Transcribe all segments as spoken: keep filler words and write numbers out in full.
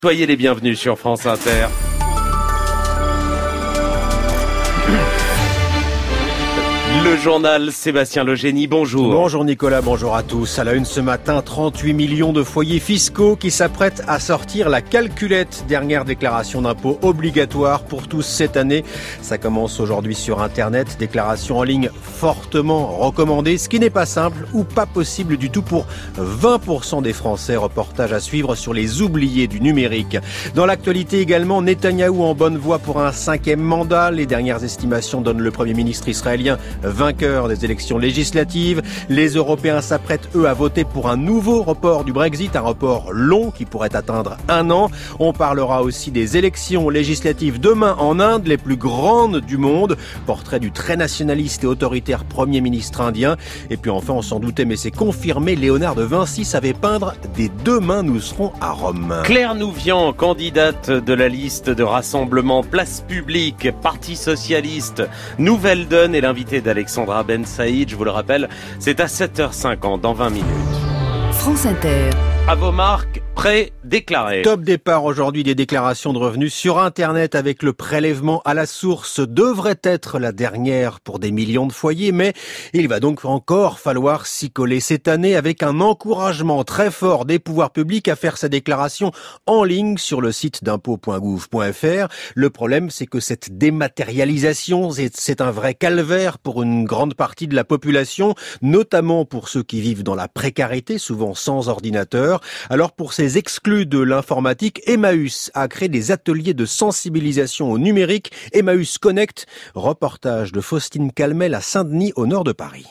Soyez les bienvenus sur France Inter. Le journal Sébastien Legénie, bonjour. Bonjour Nicolas, bonjour à tous. À la une ce matin, trente-huit millions de foyers fiscaux qui s'apprêtent à sortir la calculette. Dernière déclaration d'impôt obligatoire pour tous cette année. Ça commence aujourd'hui sur Internet. Déclaration en ligne fortement recommandée, ce qui n'est pas simple ou pas possible du tout pour vingt pour cent des Français. Reportage à suivre sur les oubliés du numérique. Dans l'actualité également, Netanyahou en bonne voie pour un cinquième mandat. Les dernières estimations donnent le Premier ministre israélien vainqueur des élections législatives. Les Européens s'apprêtent, eux, à voter pour un nouveau report du Brexit, un report long qui pourrait atteindre un an. On parlera aussi des élections législatives demain en Inde, les plus grandes du monde. Portrait du très nationaliste et autoritaire Premier ministre indien. Et puis enfin, on s'en doutait, mais c'est confirmé, Léonard de Vinci savait peindre. Dès demain, nous serons à Rome. Claire Nouvian, candidate de la liste de rassemblement Place Publique, Parti Socialiste, Nouvelle Donne, est l'invitée d'Alexandra Ben Saïd. Je vous le rappelle, c'est à sept heures cinquante, dans vingt minutes. France Inter. À vos marques, prêts, déclarés. Top départ aujourd'hui des déclarations de revenus sur Internet avec le prélèvement à la source. Devrait être la dernière pour des millions de foyers, mais il va donc encore falloir s'y coller cette année avec un encouragement très fort des pouvoirs publics à faire sa déclaration en ligne sur le site d'impôt point gouv point fr. Le problème, c'est que cette dématérialisation, c'est un vrai calvaire pour une grande partie de la population, notamment pour ceux qui vivent dans la précarité, souvent sans ordinateur. Alors pour ces exclus de l'informatique, Emmaüs a créé des ateliers de sensibilisation au numérique. Emmaüs Connect, reportage de Faustine Calmel à Saint-Denis au nord de Paris.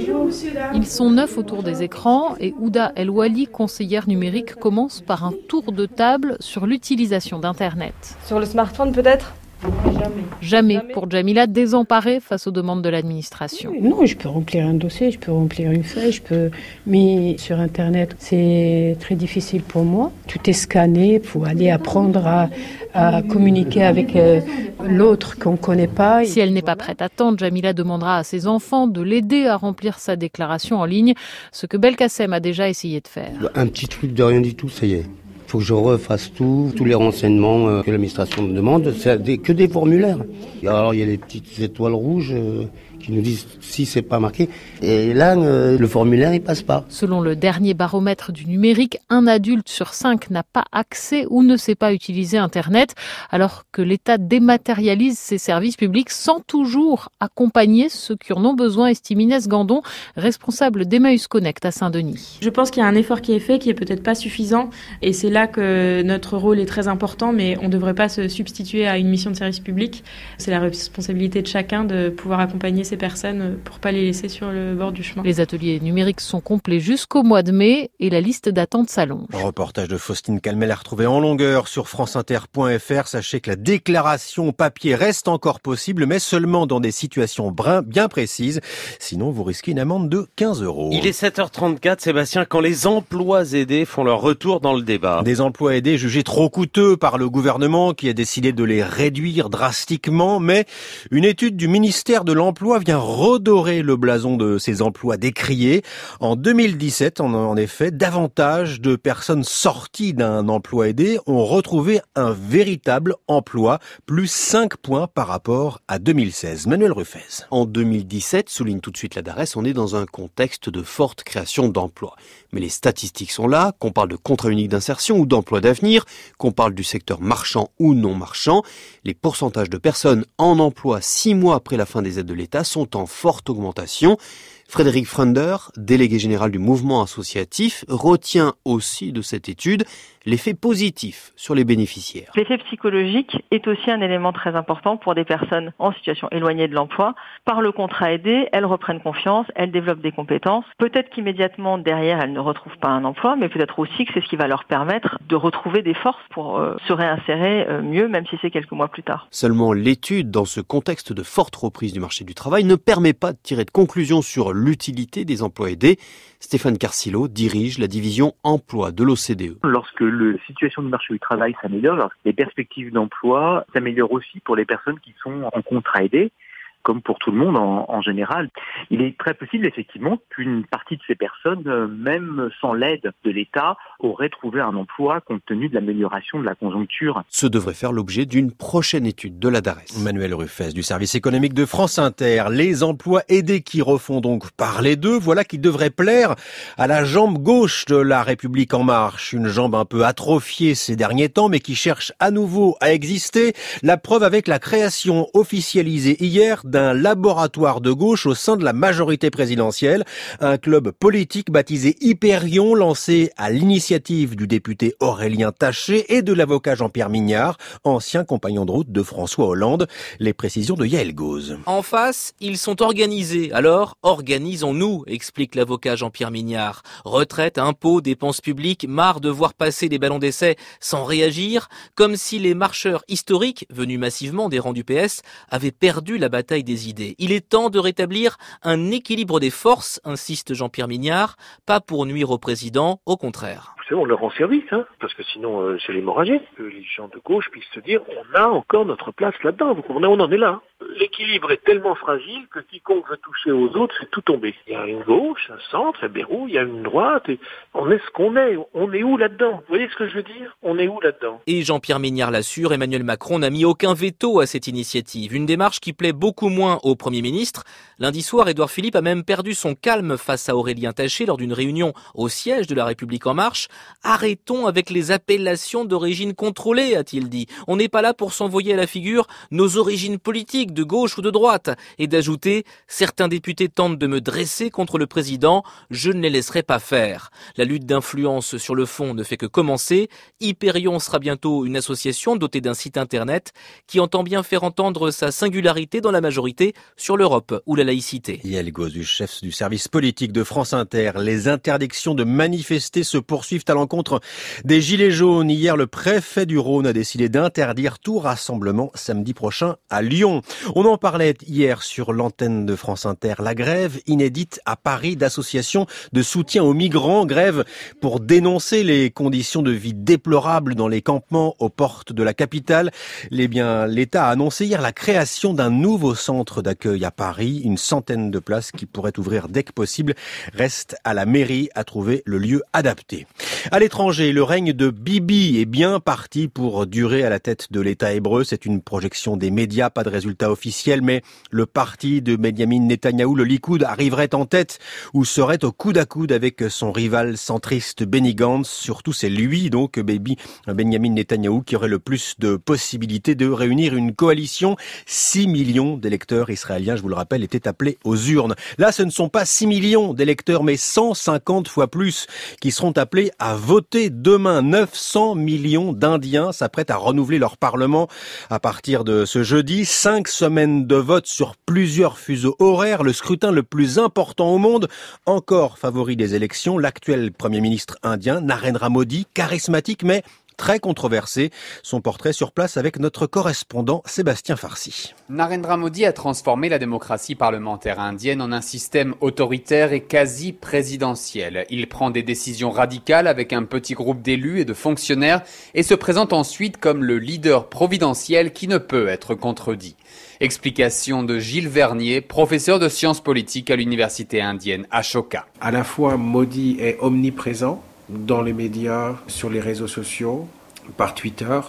Ils sont neuf autour des écrans et Ouda El Wali, conseillère numérique, commence par un tour de table sur l'utilisation d'Internet. Sur le smartphone peut-être ? Jamais. Jamais pour Jamila, désemparée face aux demandes de l'administration. Non, je peux remplir un dossier, je peux remplir une feuille, je peux... Mais sur Internet, c'est très difficile pour moi. Tout est scanné, il faut aller apprendre à, à communiquer avec euh, l'autre qu'on ne connaît pas. Si elle n'est pas prête à attendre, Jamila demandera à ses enfants de l'aider à remplir sa déclaration en ligne, ce que Belkacem a déjà essayé de faire. Un petit truc de rien du tout, ça y est. Il faut que je refasse tout, tous les renseignements que l'administration me demande, c'est des, que des formulaires. Et alors il y a les petites étoiles rouges euh, qui nous disent si c'est pas marqué. Et là, euh, le formulaire, il passe pas. Selon le dernier baromètre du numérique, un adulte sur cinq n'a pas accès ou ne sait pas utiliser Internet, alors que l'État dématérialise ses services publics sans toujours accompagner ceux qui en ont besoin, estime Inès Gandon, responsable d'Emmaüs Connect à Saint-Denis. Je pense qu'il y a un effort qui est fait, qui est peut-être pas suffisant, et c'est là que notre rôle est très important, mais on ne devrait pas se substituer à une mission de service public. C'est la responsabilité de chacun de pouvoir accompagner ces personnes pour pas les laisser sur le bord du chemin. Les ateliers numériques sont complets jusqu'au mois de mai et la liste d'attente s'allonge. Reportage de Faustine Calmel à retrouver en longueur sur franceinter point fr. Sachez que la déclaration papier reste encore possible, mais seulement dans des situations bien précises. Sinon, vous risquez une amende de quinze euros. Il est sept heures trente-quatre, Sébastien, quand les emplois aidés font leur retour dans le débat. Des emplois aidés jugés trop coûteux par le gouvernement qui a décidé de les réduire drastiquement, mais une étude du ministère de l'Emploi vient redorer le blason de ces emplois décriés. En deux mille dix-sept, en effet, davantage de personnes sorties d'un emploi aidé ont retrouvé un véritable emploi, plus cinq points par rapport à deux mille seize. Manuel Ruffez. En deux mille dix-sept, souligne tout de suite la DARES, on est dans un contexte de forte création d'emplois. Mais les statistiques sont là, qu'on parle de contrat unique d'insertion ou d'emploi d'avenir, qu'on parle du secteur marchand ou non marchand. Les pourcentages de personnes en emploi six mois après la fin des aides de l'État sont en forte augmentation. Frédéric Frender, délégué général du mouvement associatif, retient aussi de cette étude l'effet positif sur les bénéficiaires. L'effet psychologique est aussi un élément très important pour des personnes en situation éloignée de l'emploi. Par le contrat aidé, elles reprennent confiance, elles développent des compétences. Peut-être qu'immédiatement derrière, elles ne retrouvent pas un emploi, mais peut-être aussi que c'est ce qui va leur permettre de retrouver des forces pour euh, se réinsérer euh, mieux, même si c'est quelques mois plus tard. Seulement, l'étude, dans ce contexte de forte reprise du marché du travail, ne permet pas de tirer de conclusion sur l'utilité des emplois aidés. Stéphane Carcillo dirige la division emploi de l'O C D E. Lorsque la situation du marché du travail s'améliore, les perspectives d'emploi s'améliorent aussi pour les personnes qui sont en contrat aidé. comme pour tout le monde en, en général. Il est très possible effectivement qu'une partie de ces personnes, même sans l'aide de l'État, auraient trouvé un emploi compte tenu de l'amélioration de la conjoncture. Ce devrait faire l'objet d'une prochaine étude de la DARES. Manuel Ruffès du service économique de France Inter. Les emplois aidés qui refont donc parler d'eux, voilà qui devrait plaire à la jambe gauche de la République en marche. Une jambe un peu atrophiée ces derniers temps, mais qui cherche à nouveau à exister. La preuve avec la création officialisée hier d'un laboratoire de gauche au sein de la majorité présidentielle. Un club politique baptisé Hyperion, lancé à l'initiative du député Aurélien Taché et de l'avocat Jean-Pierre Mignard, ancien compagnon de route de François Hollande. Les précisions de Yael Gauze. En face, ils sont organisés. Alors, organisons-nous, explique l'avocat Jean-Pierre Mignard. Retraite, impôts, dépenses publiques, marre de voir passer des ballons d'essai sans réagir, comme si les marcheurs historiques, venus massivement des rangs du P S, avaient perdu la bataille des idées. Il est temps de rétablir un équilibre des forces, insiste Jean-Pierre Mignard, pas pour nuire au président, au contraire. Vous savez, on leur rend service, hein, parce que sinon euh, c'est l'hémorragie. Que les gens de gauche puissent se dire, on a encore notre place là-dedans, vous comprenez, on en est là. L'équilibre est tellement fragile que quiconque veut toucher aux autres fait tout tomber. Il y a une gauche, un centre, un verrou, il y a une droite, et on est ce qu'on est. On est où là-dedans? Vous voyez ce que je veux dire? On est où là-dedans? Et Jean-Pierre Mignard l'assure, Emmanuel Macron n'a mis aucun veto à cette initiative. Une démarche qui plaît beaucoup moins au Premier ministre. Lundi soir, Édouard Philippe a même perdu son calme face à Aurélien Taché lors d'une réunion au siège de La République En Marche. Arrêtons avec les appellations d'origine contrôlée, a-t-il dit. On n'est pas là pour s'envoyer à la figure nos origines politiques de gauche ou de droite. Et d'ajouter, certains députés tentent de me dresser contre le président, je ne les laisserai pas faire. La lutte d'influence sur le fond ne fait que commencer. Hyperion sera bientôt une association dotée d'un site internet qui entend bien faire entendre sa singularité dans la majorité sur l'Europe ou la laïcité. Yael Gauze du chef du service politique de France Inter. Les interdictions de manifester se poursuivent à l'encontre des Gilets jaunes. Hier, le préfet du Rhône a décidé d'interdire tout rassemblement samedi prochain à Lyon. On en parlait hier sur l'antenne de France Inter. La grève inédite à Paris d'associations de soutien aux migrants. Grève pour dénoncer les conditions de vie déplorables dans les campements aux portes de la capitale. Eh bien, l'État a annoncé hier la création d'un nouveau centre d'accueil à Paris. Une centaine de places qui pourraient ouvrir dès que possible. Reste à la mairie à trouver le lieu adapté. À l'étranger, le règne de Bibi est bien parti pour durer à la tête de l'État hébreu. C'est une projection des médias, pas de résultat officiel, mais le parti de Benjamin Netanyahou, le Likoud, arriverait en tête ou serait au coude à coude avec son rival centriste Benny Gantz. Surtout, c'est lui, donc, Baby, Benjamin Netanyahou, qui aurait le plus de possibilités de réunir une coalition. six millions d'électeurs israéliens, je vous le rappelle, étaient appelés aux urnes. Là, ce ne sont pas six millions d'électeurs, mais cent cinquante fois plus qui seront appelés à voter demain. neuf cents millions d'Indiens s'apprêtent à renouveler leur parlement à partir de ce jeudi. Cinq semaines de vote sur plusieurs fuseaux horaires. Le scrutin le plus important au monde. Encore favori des élections, l'actuel Premier ministre indien, Narendra Modi, charismatique mais très controversé. Son portrait sur place avec notre correspondant Sébastien Farsi. Narendra Modi a transformé la démocratie parlementaire indienne en un système autoritaire et quasi présidentiel. Il prend des décisions radicales avec un petit groupe d'élus et de fonctionnaires et se présente ensuite comme le leader providentiel qui ne peut être contredit. Explication de Gilles Vernier, professeur de sciences politiques à l'université indienne Ashoka. À la fois, Modi est omniprésent dans les médias, sur les réseaux sociaux, par Twitter,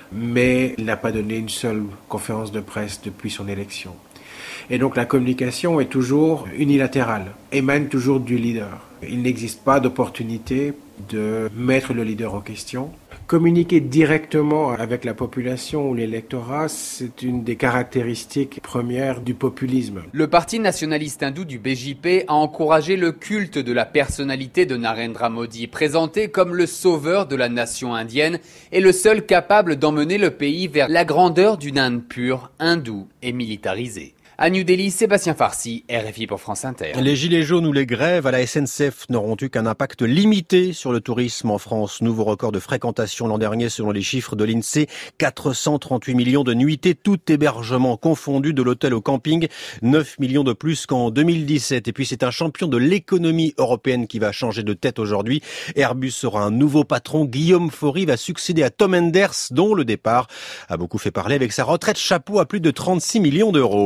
mais il n'a pas donné une seule conférence de presse depuis son élection. Et donc la communication est toujours unilatérale, émane toujours du leader. Il n'existe pas d'opportunité de mettre le leader en question. Communiquer directement avec la population ou l'électorat, c'est une des caractéristiques premières du populisme. Le parti nationaliste hindou du B J P a encouragé le culte de la personnalité de Narendra Modi, présenté comme le sauveur de la nation indienne et le seul capable d'emmener le pays vers la grandeur d'une Inde pure, hindoue et militarisée. À New Delhi, Sébastien Farsi, R F I pour France Inter. Les gilets jaunes ou les grèves à la S N C F n'auront eu qu'un impact limité sur le tourisme en France. Nouveau record de fréquentation l'an dernier selon les chiffres de l'INSEE. quatre cent trente-huit millions de nuitées, tout hébergement confondu de l'hôtel au camping. neuf millions de plus qu'en deux mille dix-sept. Et puis c'est un champion de l'économie européenne qui va changer de tête aujourd'hui. Airbus sera un nouveau patron. Guillaume Faury va succéder à Tom Enders, dont le départ a beaucoup fait parler avec sa retraite chapeau à plus de trente-six millions d'euros. Il est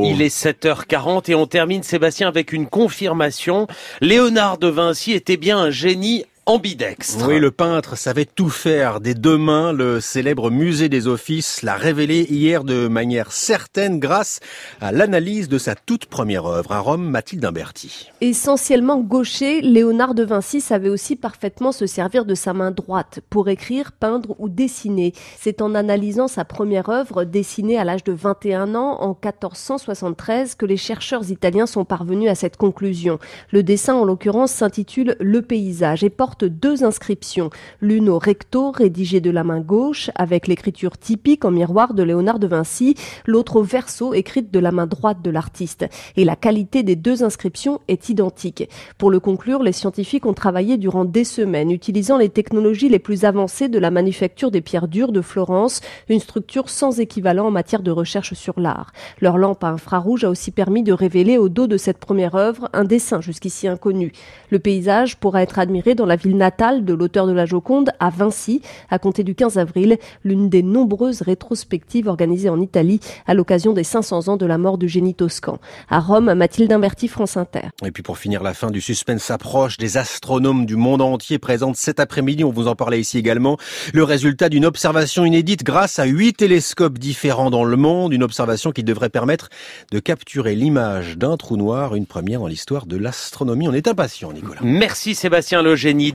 sept heures quarante et on termine, Sébastien, avec une confirmation. Léonard de Vinci était bien un génie ambidextre. Oui, le peintre savait tout faire des deux mains. Le célèbre musée des Offices l'a révélé hier de manière certaine grâce à l'analyse de sa toute première œuvre. À Rome, Mathilde Imberti. Essentiellement gaucher, Léonard de Vinci savait aussi parfaitement se servir de sa main droite pour écrire, peindre ou dessiner. C'est en analysant sa première œuvre, dessinée à l'âge de vingt et un ans en quatorze cent soixante-treize, que les chercheurs italiens sont parvenus à cette conclusion. Le dessin, en l'occurrence, s'intitule « Le paysage » et porte deux inscriptions, l'une au recto, rédigée de la main gauche, avec l'écriture typique en miroir de Léonard de Vinci, l'autre au verso, écrite de la main droite de l'artiste. Et la qualité des deux inscriptions est identique. Pour le conclure, les scientifiques ont travaillé durant des semaines, utilisant les technologies les plus avancées de la manufacture des pierres dures de Florence, une structure sans équivalent en matière de recherche sur l'art. Leur lampe à infrarouge a aussi permis de révéler au dos de cette première œuvre un dessin jusqu'ici inconnu. Le paysage pourra être admiré dans la ville natale de l'auteur de la Joconde, à Vinci, à compter du quinze avril, l'une des nombreuses rétrospectives organisées en Italie à l'occasion des cinq cents ans de la mort du génie toscan. À Rome, Mathilde Imberti, France Inter. Et puis pour finir, la fin du suspense approche. Des astronomes du monde entier présentent cet après-midi, on vous en parlait ici également, le résultat d'une observation inédite grâce à huit télescopes différents dans le monde. Une observation qui devrait permettre de capturer l'image d'un trou noir, une première dans l'histoire de l'astronomie. On est impatient, Nicolas. Merci Sébastien, le génie.